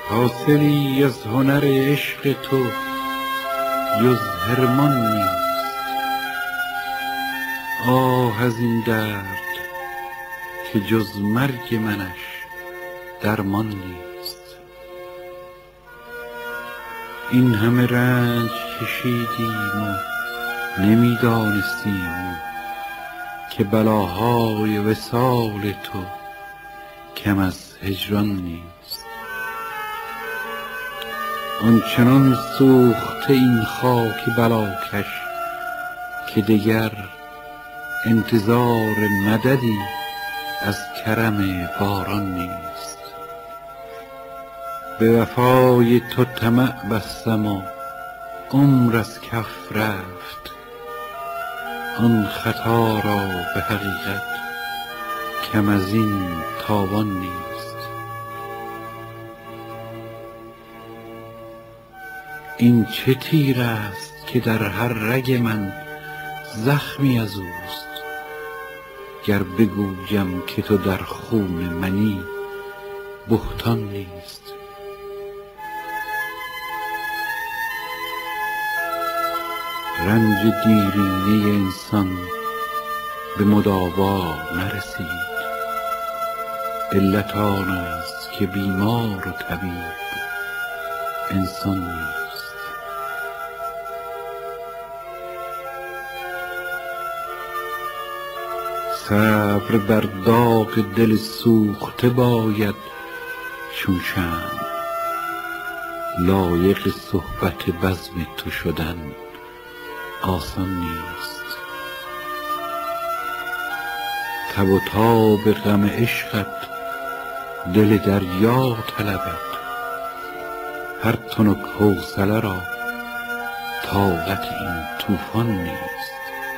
حاصلی از هنر عشق تو جز حرمان نیست. آه از این درد که جز مرگ منش درمان نیست. این همه رنج کشیدیم و نمیدانستیم که بلاهای وصال تو کم از هجران نیست. آنچنان سوخته این خاک بلاکش که دگر انتظار مددی از کرم باران نیست. به وفای تو طمع بستم و عمر از کف رفت، آن خطا را به حقیقت کم از این تاوان نیست. این چه تیر است که در هر رگ من زخمی از اوست، گر بگویم که تو در خون منی بهتان نیست. رنج دیرینه انسان به مداوا نرسید، علت آن است که بیمار و طبیب انسان نیست. صبر بر داغ دل سوخته باید چون شمع، لایق صحبت بزم تو شدن آسان نیست. تب و تاب غم عشقت دل دریا طلبد، هر تنک حوصله را طاقت این طوفان نیست.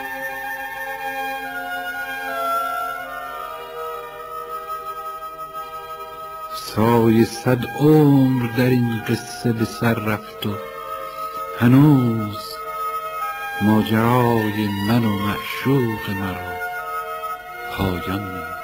سایه 100 عمر در این قصه به سر رفت و هنوز ماجرای من و معشوق مرا پایان نیست.